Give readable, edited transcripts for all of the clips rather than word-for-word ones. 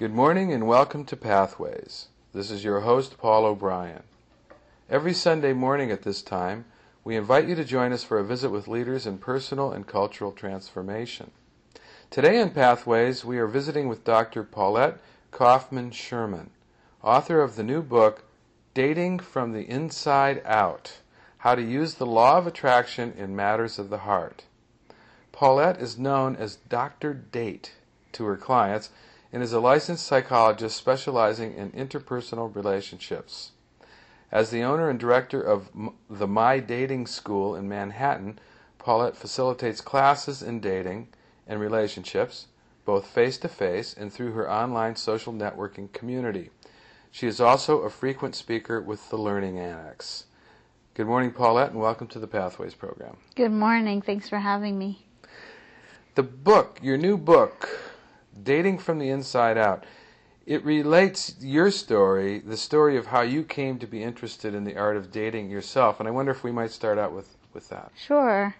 Good morning and welcome to Pathways. This is your host, Paul O'Brien. Every Sunday morning at this time, we invite you to join us for a visit with leaders in personal and cultural transformation. Today on Pathways, we are visiting with Dr. Paulette Kaufman Sherman, author of the new book, Dating from the Inside Out, How to Use the Law of Attraction in Matters of the Heart. Paulette is known as Dr. Date to her clients and is a licensed psychologist specializing in interpersonal relationships. As the owner and director of the My Dating School in Manhattan, Paulette facilitates classes in dating and relationships, both face-to-face and through her online social networking community. She is also a frequent speaker with the Learning Annex. Good morning, Paulette, and welcome to the Pathways program. Good morning. Thanks for having me. The book, your new book, Dating from the Inside Out, it relates your story, the story of how you came to be interested in the art of dating yourself, and I wonder if we might start out with that. Sure.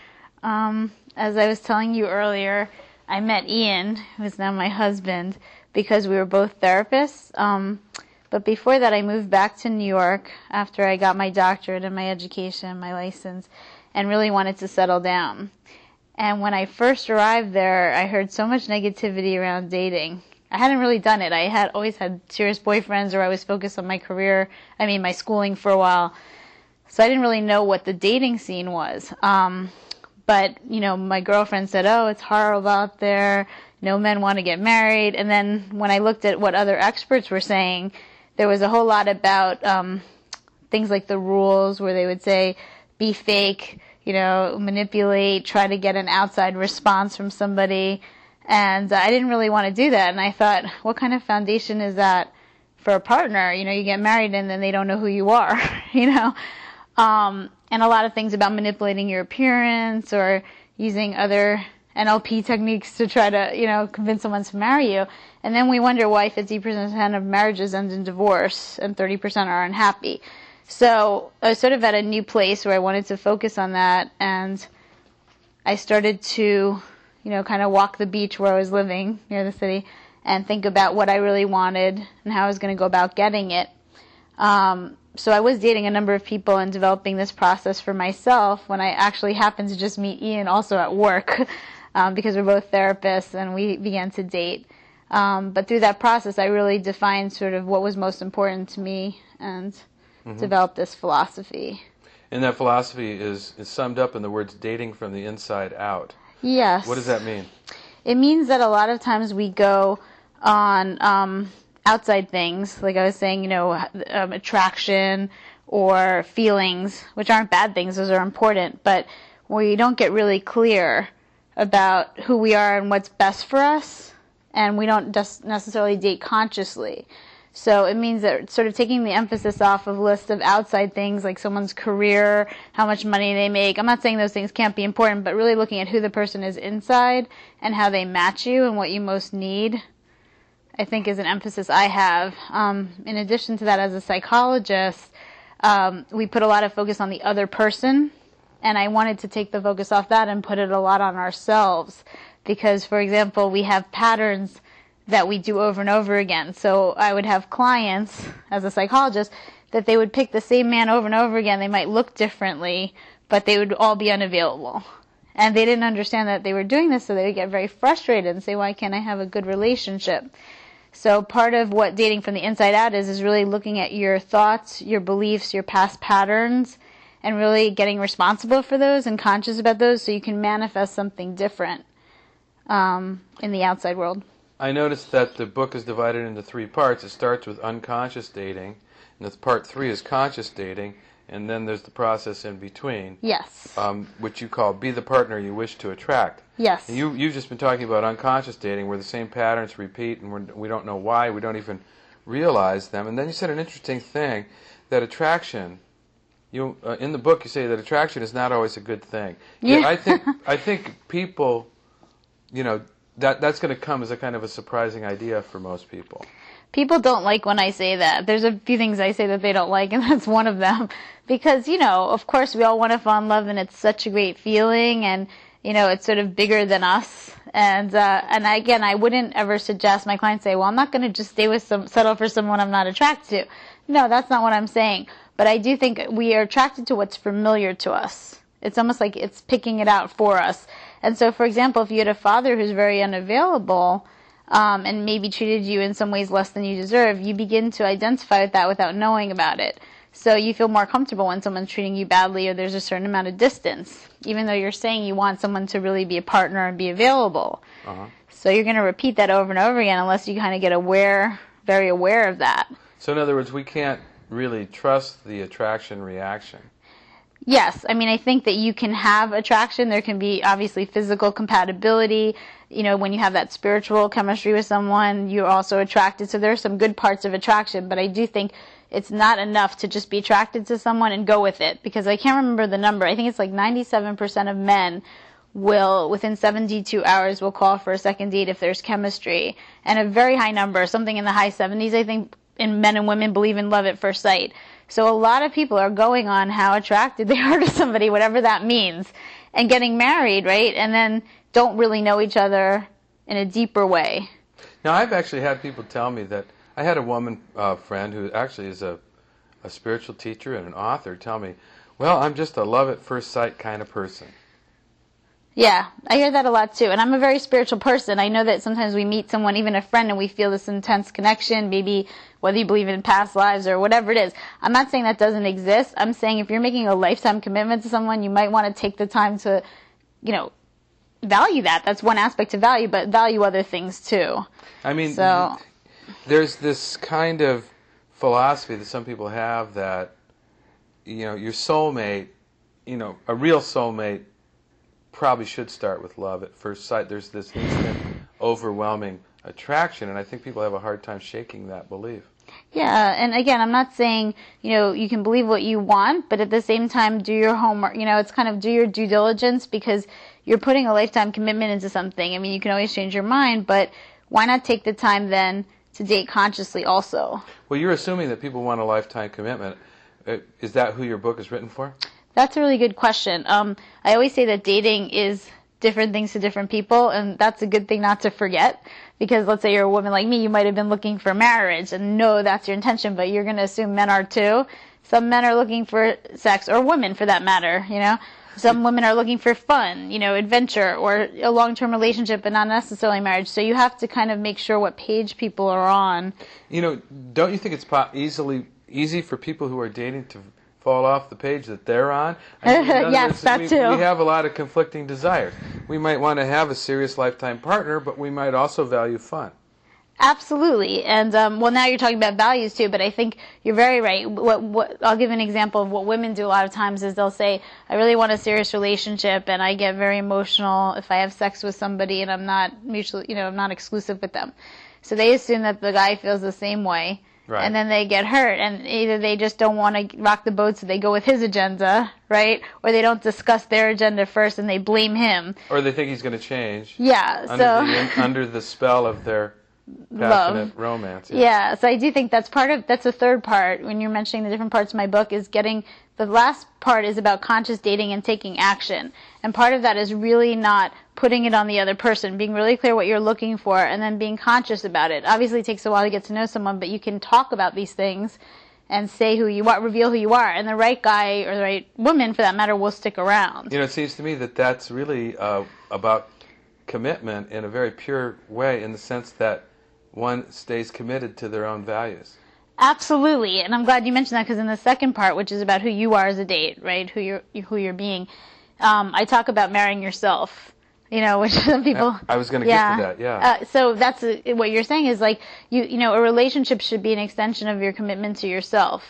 As I was telling you earlier, I met Ian, who is now my husband, because we were both therapists. But before that, I moved back to New York after I got my doctorate and my education, my license, and really wanted to settle down. And when I first arrived there, I heard so much negativity around dating. I hadn't really done it. I had always had serious boyfriends, or I was focused on my career, my schooling for a while. So I didn't really know what the dating scene was. But, my girlfriend said, oh, it's horrible out there. No men want to get married. And then when I looked at what other experts were saying, there was a whole lot about things like the rules where they would say, be fake, manipulate, try to get an outside response from somebody. And I didn't really want to do that. And I thought, what kind of foundation is that for a partner? You get married and then they don't know who you are, And a lot of things about manipulating your appearance or using other NLP techniques to try to, convince someone to marry you. And then we wonder why 50% of marriages end in divorce and 30% are unhappy. So I was sort of at a new place where I wanted to focus on that, and I started to, kind of walk the beach where I was living near the city and think about what I really wanted and how I was going to go about getting it. So I was dating a number of people and developing this process for myself when I actually happened to just meet Ian also at work because we're both therapists, and we began to date. But through that process, I really defined sort of what was most important to me and developed this philosophy. And that philosophy is summed up in the words dating from the inside out. Yes. What does that mean? It means that a lot of times we go on outside things, like I was saying, attraction or feelings, which aren't bad things, those are important, but we don't get really clear about who we are and what's best for us, and we don't just necessarily date consciously. So it means that sort of taking the emphasis off of a list of outside things like someone's career, how much money they make. I'm not saying those things can't be important, but really looking at who the person is inside and how they match you and what you most need, I think, is an emphasis I have. In addition to that, as a psychologist, we put a lot of focus on the other person, and I wanted to take the focus off that and put it a lot on ourselves. Because, for example, we have patterns that we do over and over again. So I would have clients, as a psychologist, that they would pick the same man over and over again. They might look differently, but they would all be unavailable. And they didn't understand that they were doing this, so they would get very frustrated and say, why can't I have a good relationship? So part of what dating from the inside out is really looking at your thoughts, your beliefs, your past patterns, and really getting responsible for those and conscious about those so you can manifest something different in the outside world. I noticed that the book is divided into 3 parts. It starts with unconscious dating, and part 3 is conscious dating, and then there's the process in between. Yes. Which you call be the partner you wish to attract. Yes. And you've just been talking about unconscious dating, where the same patterns repeat, and we don't know why, we don't even realize them. And then you said an interesting thing, that attraction, in the book you say that attraction is not always a good thing. Yeah. I think people, that's going to come as a kind of a surprising idea for most people. People don't like when I say that. There's a few things I say that they don't like, and that's one of them. Because, of course we all want to fall in love, and it's such a great feeling, and It's sort of bigger than us. And again, I wouldn't ever suggest my clients say, well, I'm not going to just settle for someone I'm not attracted to. No, that's not what I'm saying. But I do think we are attracted to what's familiar to us. It's almost like it's picking it out for us. And so, for example, if you had a father who's very unavailable, and maybe treated you in some ways less than you deserve, you begin to identify with that without knowing about it. So you feel more comfortable when someone's treating you badly or there's a certain amount of distance, even though you're saying you want someone to really be a partner and be available. Uh-huh. So you're going to repeat that over and over again unless you kind of get very aware of that. So in other words, we can't really trust the attraction reaction. Yes. I mean, I think that you can have attraction. There can be obviously physical compatibility. When you have that spiritual chemistry with someone, you're also attracted. So there are some good parts of attraction, but I do think it's not enough to just be attracted to someone and go with it, because I can't remember the number. I think it's like 97% of men will, within 72 hours, will call for a second date if there's chemistry. And a very high number, something in the high 70s, I think, in men and women believe in love at first sight. So a lot of people are going on how attracted they are to somebody, whatever that means, and getting married, right? And then don't really know each other in a deeper way. Now, I've actually had people tell me that I had a woman friend who actually is a spiritual teacher and an author tell me, well, I'm just a love at first sight kind of person. Yeah, I hear that a lot too. And I'm a very spiritual person. I know that sometimes we meet someone, even a friend, and we feel this intense connection, maybe whether you believe in past lives or whatever it is. I'm not saying that doesn't exist. I'm saying if you're making a lifetime commitment to someone, you might want to take the time to, value that. That's one aspect to value, but value other things too. I mean, there's this kind of philosophy that some people have that, your soulmate, a real soulmate probably should start with love at first sight. There's this instant, overwhelming attraction, and I think people have a hard time shaking that belief. Yeah, and again, I'm not saying, you can believe what you want, but at the same time, do your homework. It's kind of do your due diligence, because you're putting a lifetime commitment into something. I mean, you can always change your mind, but why not take the time then to date consciously also? Well, you're assuming that people want a lifetime commitment. Is that who your book is written for? That's a really good question. I always say that dating is different things to different people, and that's a good thing not to forget, because let's say you're a woman like me, you might have been looking for marriage, and no, that's your intention, but you're going to assume men are too. Some men are looking for sex, or women for that matter, Some women are looking for fun, adventure, or a long-term relationship, but not necessarily marriage. So you have to kind of make sure what page people are on. Don't you think it's easy for people who are dating to fall off the page that they're on? Yes, that too. We have a lot of conflicting desires. We might want to have a serious lifetime partner, but we might also value fun. Absolutely. And, now you're talking about values too, but I think you're very right. What I'll give an example of what women do a lot of times is they'll say, I really want a serious relationship, and I get very emotional if I have sex with somebody and I'm not I'm not exclusive with them. So they assume that the guy feels the same way. Right. And then they get hurt, and either they just don't want to rock the boat, so they go with his agenda, right? Or they don't discuss their agenda first, and they blame him. Or they think he's going to change. Yeah. Under the spell of their passionate romance. Yeah, so I do think that's the third part when you're mentioning the different parts of my book is the last part is about conscious dating and taking action. And part of that is really not putting it on the other person, being really clear what you're looking for, and then being conscious about it. Obviously it takes a while to get to know someone, but you can talk about these things and say who you are, reveal who you are, and the right guy or the right woman, for that matter, will stick around. It seems to me that that's really about commitment in a very pure way, in the sense that one stays committed to their own values. Absolutely, and I'm glad you mentioned that, because in the second part, which is about who you are as a date, right, who you're being, I talk about marrying yourself, which some people... I was going to get to that, yeah. So that's what you're saying is like, a relationship should be an extension of your commitment to yourself.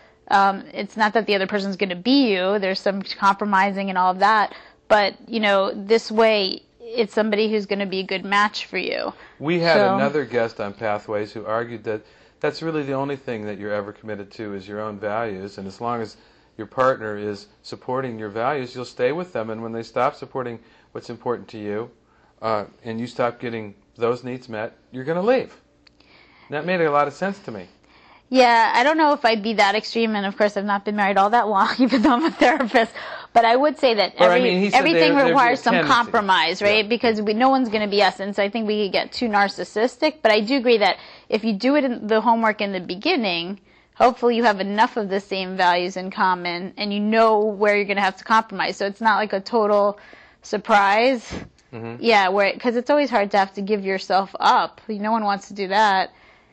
It's not that the other person's going to be you, there's some compromising and all of that, but, this way... it's somebody who's going to be a good match for you. We had another guest on Pathways who argued that that's really the only thing that you're ever committed to is your own values, and as long as your partner is supporting your values, you'll stay with them, and when they stop supporting what's important to you, and you stop getting those needs met, you're going to leave. And that made a lot of sense to me. Yeah, I don't know if I'd be that extreme, and of course I've not been married all that long, even though I'm a therapist. But I would say that everything requires some compromise, right? Yeah. Because no one's going to be us, and so I think we could get too narcissistic. But I do agree that if you do the homework in the beginning, hopefully you have enough of the same values in common, and you know where you're going to have to compromise. So it's not like a total surprise. Mm-hmm. Yeah, because it's always hard to have to give yourself up. No one wants to do that.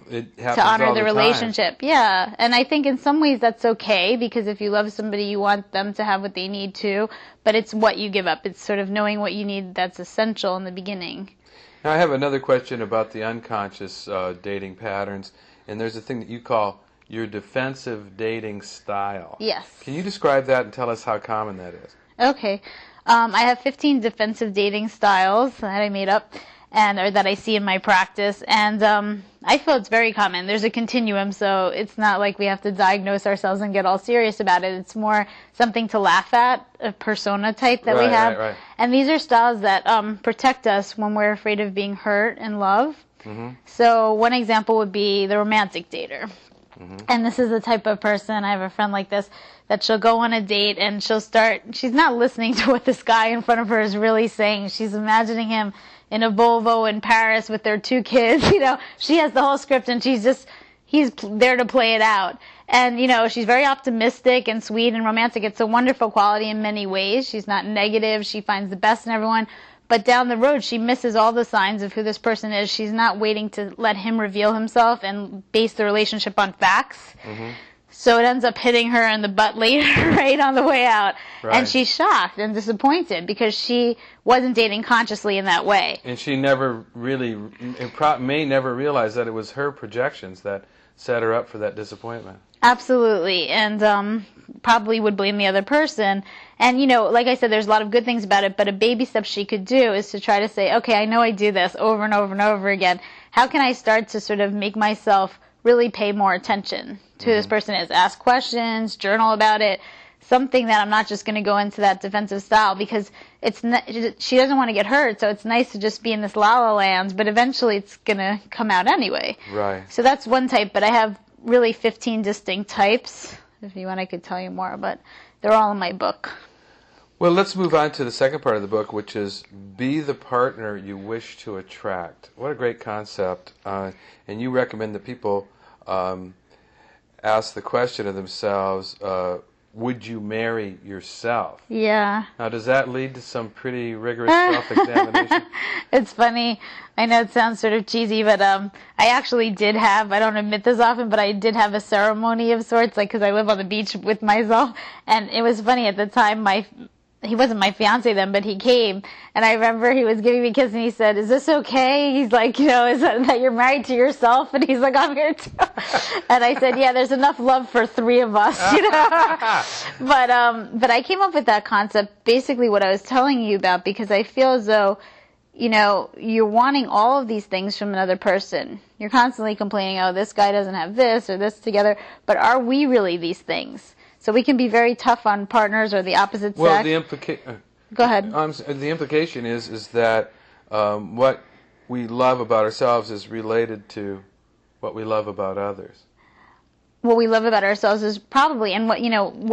To honor the relationship. Yeah. And I think in some ways that's okay, because if you love somebody, you want them to have what they need too, but it's what you give up. It's sort of knowing what you need that's essential in the beginning. Now I have another question about the unconscious dating patterns, and there's a thing that you call your defensive dating style. Yes. Can you describe that and tell us how common that is? Okay. I have 15 defensive dating styles that I made up, or that I see in my practice, and I feel it's very common. There's a continuum, so it's not like we have to diagnose ourselves and get all serious about it. It's more something to laugh at, a persona type that we have. Right. And these are styles that protect us when we're afraid of being hurt in love. Mm-hmm. So one example would be the romantic dater. Mm-hmm. And this is the type of person, I have a friend like this, that she'll go on a date and she's not listening to what this guy in front of her is really saying. She's imagining him in a Volvo in Paris with their 2 kids. She has the whole script, and he's there to play it out. And, she's very optimistic and sweet and romantic. It's a wonderful quality in many ways. She's not negative. She finds the best in everyone. But down the road, she misses all the signs of who this person is. She's not waiting to let him reveal himself and base the relationship on facts. Mm-hmm. So it ends up hitting her in the butt later, right on the way out. Right. And she's shocked and disappointed because she wasn't dating consciously in that way. And she never really, may never realize that it was her projections that set her up for that disappointment. Absolutely. And probably would blame the other person. And, like I said, there's a lot of good things about it, but a baby step she could do is to try to say, okay, I know I do this over and over and over again. How can I start to sort of make myself really pay more attention to who this person is? Ask questions, journal about it, something that I'm not just going to go into that defensive style, because she doesn't want to get hurt, so it's nice to just be in this la-la land, but eventually it's going to come out anyway. Right. So that's one type, but I have really 15 distinct types. If you want, I could tell you more, but they're all in my book. Well, let's move on to the second part of the book, which is be the partner you wish to attract. What a great concept. And you recommend that people ask the question of themselves, would you marry yourself? Yeah. Now, does that lead to some pretty rigorous self-examination? It's funny. I know it sounds sort of cheesy, but I actually did have, I don't admit this often, but I did have a ceremony of sorts, because I live on the beach with myself. And it was funny at the time, he wasn't my fiance then, but he came, and I remember he was giving me a kiss, and he said, "Is this okay?" He's like, is that you're married to yourself? And he's like, "I'm here too." And I said, "Yeah, there's enough love for 3 of us, But I came up with that concept, basically what I was telling you about, because I feel as though, you're wanting all of these things from another person. You're constantly complaining, oh, this guy doesn't have this or this together, but are we really these things? So we can be very tough on partners or the opposite sex. Well, Go ahead. The implication is that what we love about ourselves is related to what we love about others. What we love about ourselves is probably, and what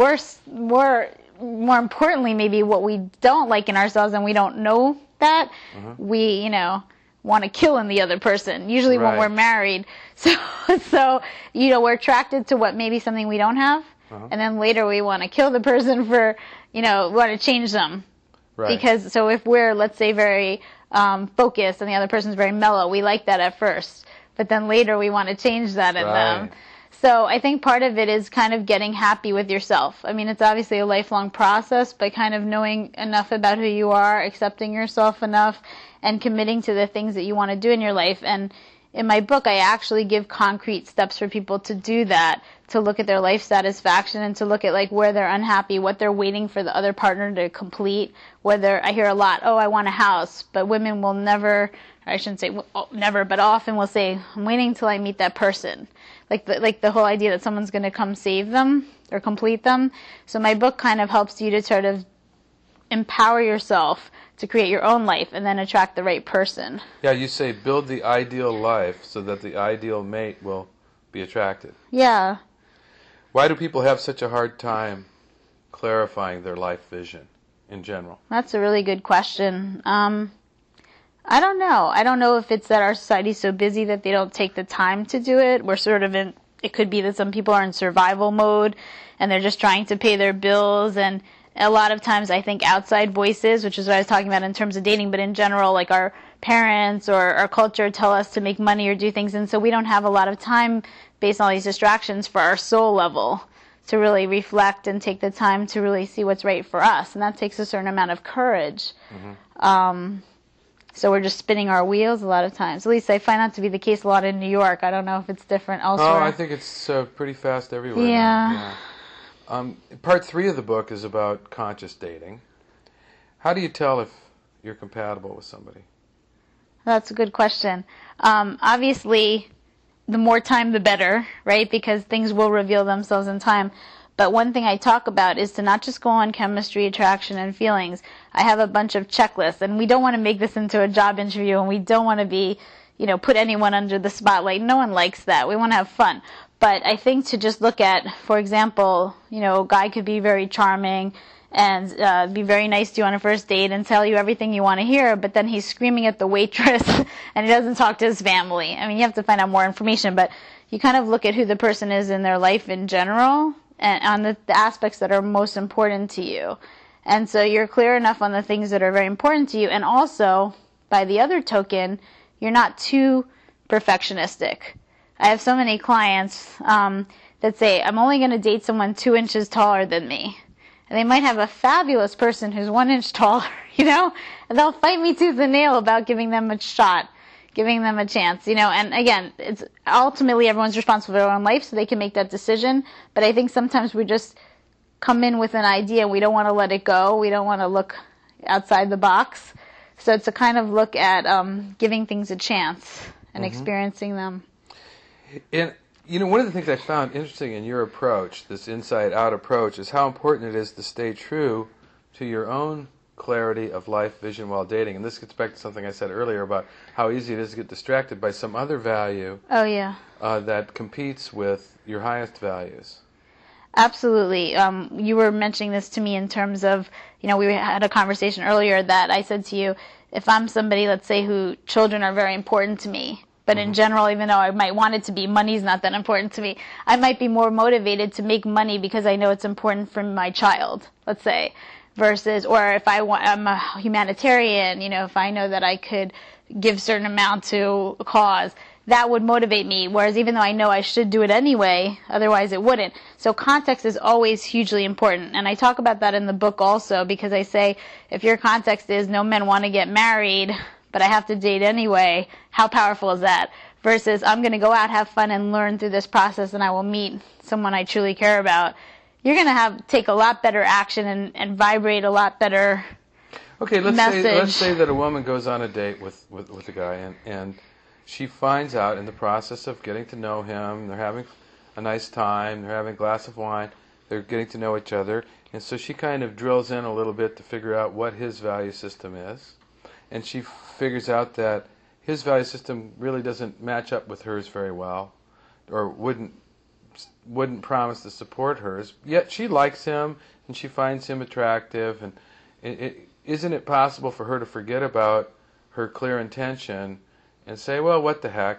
more importantly, maybe what we don't like in ourselves, and we don't know that, we want to kill in the other person. Usually when we're married, so we're attracted to what maybe something we don't have. And then later we want to kill the person for, we want to change them. Right. Because, so if we're, let's say, very focused and the other person's very mellow, we like that at first. But then later we want to change that in them. So I think part of it is kind of getting happy with yourself. I mean, it's obviously a lifelong process, but kind of knowing enough about who you are, accepting yourself enough, and committing to the things that you want to do in your life. And in my book, I actually give concrete steps for people to do that, to look at their life satisfaction and to look at where they're unhappy, what they're waiting for the other partner to complete. Whether I hear a lot, oh, I want a house, but women will never, or I shouldn't say never, but often will say, I'm waiting until I meet that person. Like the whole idea that someone's going to come save them or complete them. So my book kind of helps you to sort of empower yourself to create your own life and then attract the right person. Yeah, you say build the ideal life so that the ideal mate will be attracted. Yeah. Why do people have such a hard time clarifying their life vision in general? That's a really good question. I don't know. I don't know if it's that our society's so busy that they don't take the time to do it. We're sort of in, it could be that some people are in survival mode and they're just trying to pay their bills, and a lot of times I think outside voices, which is what I was talking about in terms of dating, but in general, like our parents or our culture tell us to make money or do things, and so we don't have a lot of time based on all these distractions for our soul level to really reflect and take the time to really see what's right for us, and that takes a certain amount of courage. So we're just spinning our wheels a lot of times. At least I find that to be the case a lot in New York. I don't know if it's different elsewhere. Oh, I think it's pretty fast everywhere. Yeah. Now. Part 3 of the book is about conscious dating. How do you tell if you're compatible with somebody? That's a good question. Obviously, the more time, the better, right? Because things will reveal themselves in time. But one thing I talk about is to not just go on chemistry, attraction, and feelings. I have a bunch of checklists, and we don't want to make this into a job interview, and we don't want to be, put anyone under the spotlight. No one likes that. We want to have fun. But I think to just look at, for example, a guy could be very charming and be very nice to you on a first date and tell you everything you want to hear, but then he's screaming at the waitress and he doesn't talk to his family. I mean, you have to find out more information, but you kind of look at who the person is in their life in general and on the aspects that are most important to you. And so you're clear enough on the things that are very important to you, and also, by the other token, you're not too perfectionistic. I have so many clients that say, I'm only going to date someone 2 inches taller than me. And they might have a fabulous person who's 1 inch taller, and they'll fight me tooth and nail about giving them a shot, giving them a chance, and again, it's ultimately everyone's responsible for their own life, so they can make that decision, but I think sometimes we just come in with an idea and we don't want to let it go, we don't want to look outside the box, so it's a kind of look at giving things a chance and experiencing them. And one of the things I found interesting in your approach, this inside-out approach, is how important it is to stay true to your own clarity of life vision while dating. And this gets back to something I said earlier about how easy it is to get distracted by some other value that competes with your highest values. Absolutely. You were mentioning this to me in terms of, we had a conversation earlier that I said to you, if I'm somebody, let's say, who children are very important to me, but in general, even though I might want it to be, money's not that important to me, I might be more motivated to make money because I know it's important for my child, let's say, versus, or if I'm a humanitarian, if I know that I could give a certain amount to a cause, that would motivate me, whereas even though I know I should do it anyway, otherwise it wouldn't. So context is always hugely important, and I talk about that in the book also, because I say, if your context is no men want to get married, but I have to date anyway, how powerful is that? Versus, I'm going to go out, have fun, and learn through this process, and I will meet someone I truly care about. You're going to take a lot better action and vibrate a lot better message. Let's say that a woman goes on a date with a guy, and she finds out in the process of getting to know him, they're having a nice time, they're having a glass of wine, they're getting to know each other, and so she kind of drills in a little bit to figure out what his value system is. And she figures out that his value system really doesn't match up with hers very well, or wouldn't promise to support hers. Yet she likes him, and she finds him attractive. And isn't it possible for her to forget about her clear intention and say, well, what the heck,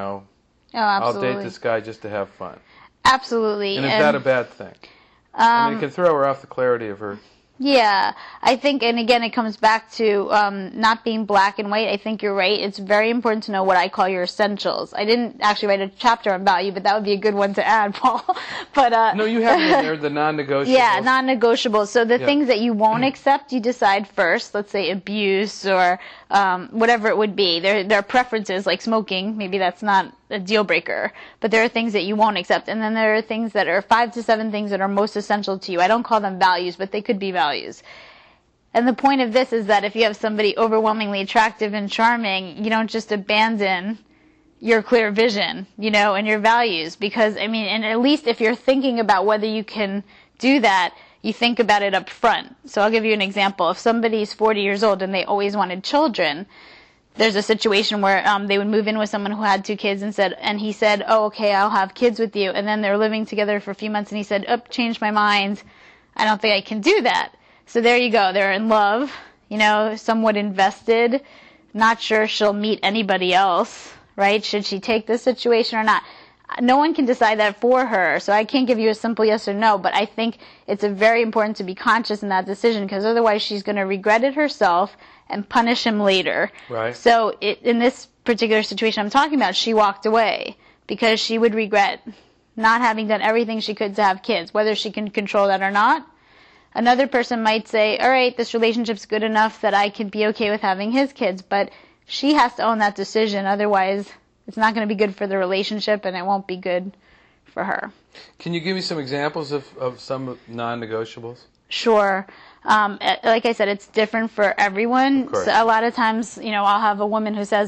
I'll date this guy just to have fun? Absolutely. And is that a bad thing? It can throw her off the clarity of her. Yeah, I think, and again, it comes back to not being black and white. I think you're right. It's very important to know what I call your essentials. I didn't actually write a chapter on value, but that would be a good one to add, Paul. But no, you have it in there, the non-negotiables. Yeah, non-negotiables. So the things that you won't accept, you decide first. Let's say abuse or whatever it would be. There are preferences like smoking. Maybe that's not a deal breaker, but there are things that you won't accept, and then there are things that are 5 to 7 things that are most essential to you. I don't call them values, but they could be values. And the point of this is that if you have somebody overwhelmingly attractive and charming, you don't just abandon your clear vision, and your values, because and at least if you're thinking about whether you can do that, you think about it up front. So I'll give you an example. If somebody's 40 years old and they always wanted children, there's a situation where they would move in with someone who had 2 kids and he said, oh, okay, I'll have kids with you. And then they're living together for a few months and he said, oh, changed my mind. I don't think I can do that. So there you go. They're in love, somewhat invested, not sure she'll meet anybody else, right? Should she take this situation or not? No one can decide that for her, so I can't give you a simple yes or no, but I think it's very important to be conscious in that decision, because otherwise she's going to regret it herself and punish him later. Right. So in this particular situation I'm talking about, she walked away because she would regret not having done everything she could to have kids, whether she can control that or not. Another person might say, all right, this relationship's good enough that I could be okay with having his kids, but she has to own that decision, otherwise it's not going to be good for the relationship, and it won't be good for her. Can you give me some examples of some non-negotiables? Sure. Like I said, it's different for everyone. So a lot of times, I'll have a woman who says,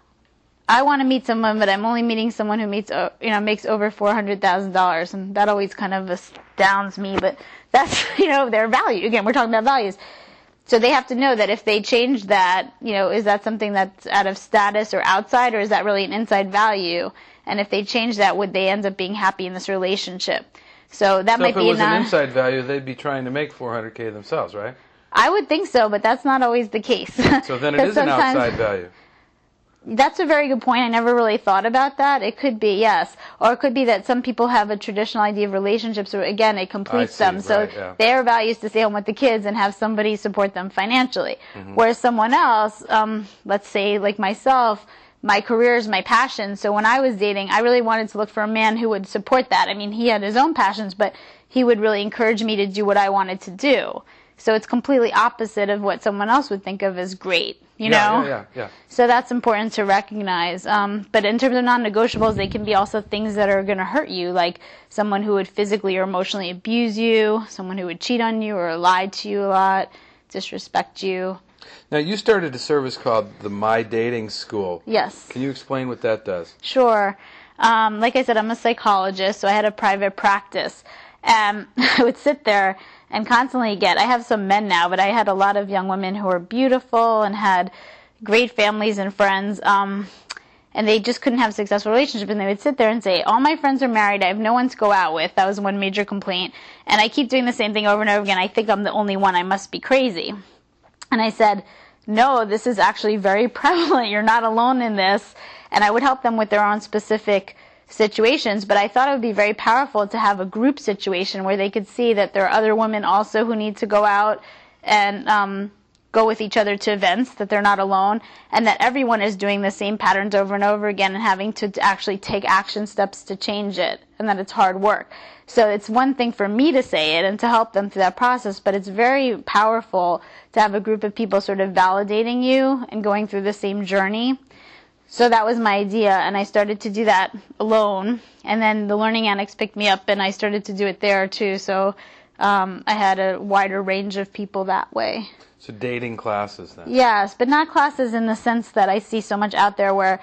I want to meet someone, but I'm only meeting someone who makes over $400,000, and that always kind of astounds me. But that's their value. Again, we're talking about values. So they have to know that if they change that, is that something that's out of status or outside, or is that really an inside value? And if they change that, would they end up being happy in this relationship? So that might be if it was an inside value, they'd be trying to make $400K themselves, right? I would think so, but that's not always the case. So then it is an outside value. That's a very good point. I never really thought about that. It could be, yes. Or it could be that some people have a traditional idea of relationships where, again, it completes them. So their value is to stay home with the kids and have somebody support them financially. Mm-hmm. Whereas someone else, let's say like myself, my career is my passion. So when I was dating, I really wanted to look for a man who would support that. I mean, he had his own passions, but he would really encourage me to do what I wanted to do. So it's completely opposite of what someone else would think of as great, you know? Yeah. So that's important to recognize. But in terms of non-negotiables, they can be also things that are going to hurt you, like someone who would physically or emotionally abuse you, someone who would cheat on you or lie to you a lot, disrespect you. Now, you started a service called the My Dating School. Yes. Can you explain what that does? Sure. Like I said, I'm a psychologist, so I had a private practice. And I would sit there and constantly I have some men now, but I had a lot of young women who were beautiful and had great families and friends, and they just couldn't have a successful relationship. And they would sit there and say, all my friends are married, I have no one to go out with. That was one major complaint. And I keep doing the same thing over and over again. I think I'm the only one. I must be crazy. And I said, no, this is actually very prevalent. You're not alone in this. And I would help them with their own specific situations, but I thought it would be very powerful to have a group situation where they could see that there are other women also who need to go out and go with each other to events, that they're not alone, and that everyone is doing the same patterns over and over again and having to actually take action steps to change it, and that it's hard work. So it's one thing for me to say it and to help them through that process, but it's very powerful to have a group of people sort of validating you and going through the same journey. So that was my idea, and I started to do that alone. And then the Learning Annex picked me up, and I started to do it there too. So I had a wider range of people that way. So dating classes then? Yes, but not classes in the sense that I see so much out there where,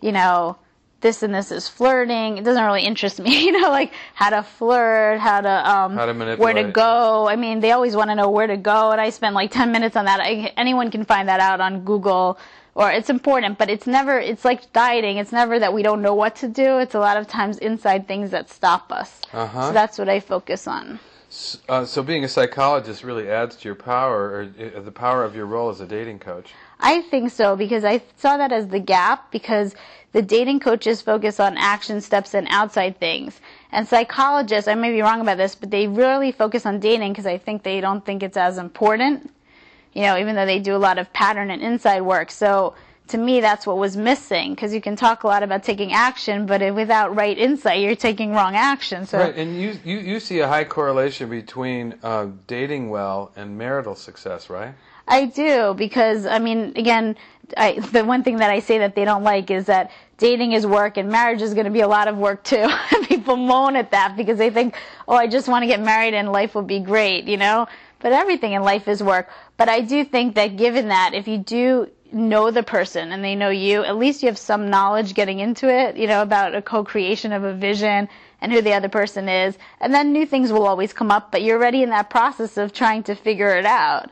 this and this is flirting. It doesn't really interest me, like how to flirt, how to manipulate, where to go. I mean, they always want to know where to go, and I spend like 10 minutes on that. Anyone can find that out on Google. Or it's important, but it's like dieting. It's never that we don't know what to do. It's a lot of times inside things that stop us. Uh-huh. So that's what I focus on. So being a psychologist really adds to your power, or the power of your role as a dating coach. I think so, because I saw that as the gap, because the dating coaches focus on action steps and outside things. And psychologists, I may be wrong about this, but they really focus on dating because I think they don't think it's as important. Even though they do a lot of pattern and inside work. So to me, that's what was missing, because you can talk a lot about taking action, but without right insight, you're taking wrong action. So right, and you see a high correlation between dating well and marital success, right? I do, because, again, the one thing that I say that they don't like is that dating is work and marriage is going to be a lot of work too. People moan at that because they think, I just want to get married and life will be great, But everything in life is work. But I do think that given that, if you do know the person and they know you, at least you have some knowledge getting into it, about a co-creation of a vision and who the other person is. And then new things will always come up, but you're already in that process of trying to figure it out.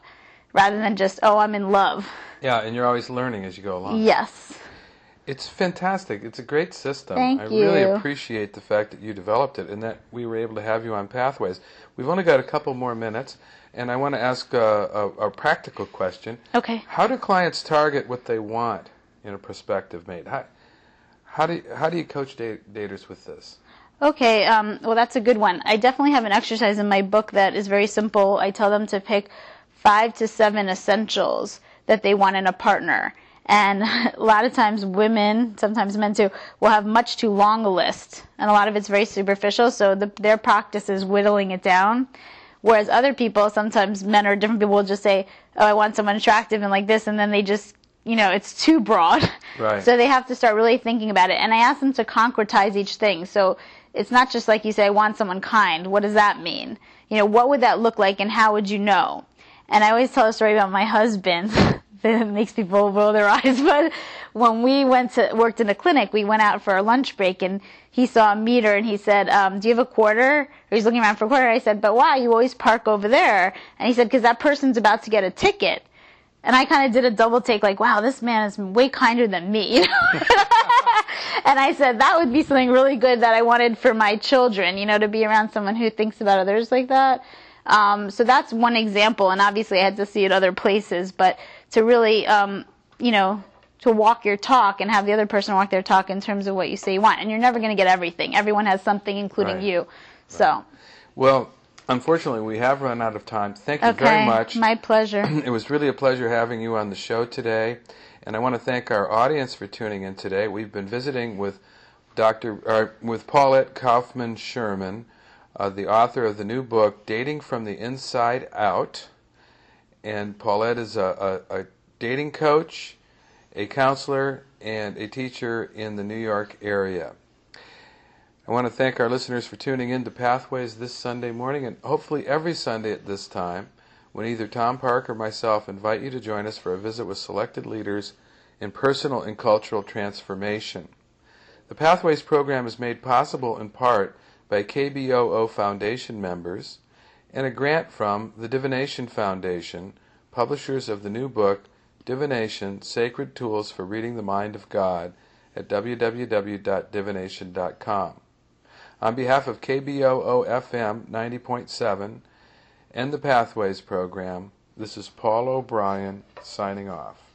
rather than just, oh, I'm in love. Yeah, and you're always learning as you go along. Yes. It's fantastic. It's a great system. Thank I you. really appreciate the fact that you developed it and that we were able to have you on Pathways. We've only got a couple more minutes, and I want to ask a practical question. Okay. How do clients target what they want in a prospective mate? How do you coach daters with this? Okay, well, that's a good one. I definitely have an exercise in my book that is very simple. I tell them to pick 5 to 7 essentials that they want in a partner. And a lot of times women, sometimes men too, will have much too long a list. And a lot of it's very superficial, so their practice is whittling it down. Whereas other people, sometimes men or different people will just say, oh, I want someone attractive and like this, and then they just, it's too broad. Right. So they have to start really thinking about it. And I ask them to concretize each thing. So it's not just like you say, I want someone kind. What does that mean? What would that look like and how would you know? And I always tell a story about my husband. That makes people roll their eyes. But when we worked in a clinic, we went out for a lunch break and he saw a meter and he said, do you have a quarter? Or he's looking around for a quarter. I said, but why? You always park over there. And he said, because that person's about to get a ticket. And I kind of did a double take like, wow, this man is way kinder than me. And I said, that would be something really good that I wanted for my children, to be around someone who thinks about others like that. So that's one example. And obviously I had to see it other places, but to really, to walk your talk and have the other person walk their talk in terms of what you say you want. And you're never going to get everything. Everyone has something, including Right. you. So. Right. Well, unfortunately, we have run out of time. Thank you very much. My pleasure. It was really a pleasure having you on the show today. And I want to thank our audience for tuning in today. We've been visiting with Paulette Kaufman Sherman, the author of the new book, Dating from the Inside Out. And Paulette is a dating coach, a counselor, and a teacher in the New York area. I want to thank our listeners for tuning in to Pathways this Sunday morning, and hopefully every Sunday at this time, when either Tom Park or myself invite you to join us for a visit with selected leaders in personal and cultural transformation. The Pathways program is made possible in part by KBOO Foundation members and a grant from the Divination Foundation, publishers of the new book, Divination, Sacred Tools for Reading the Mind of God, at www.divination.com. On behalf of KBOO FM 90.7 and the Pathways program, this is Paul O'Brien signing off.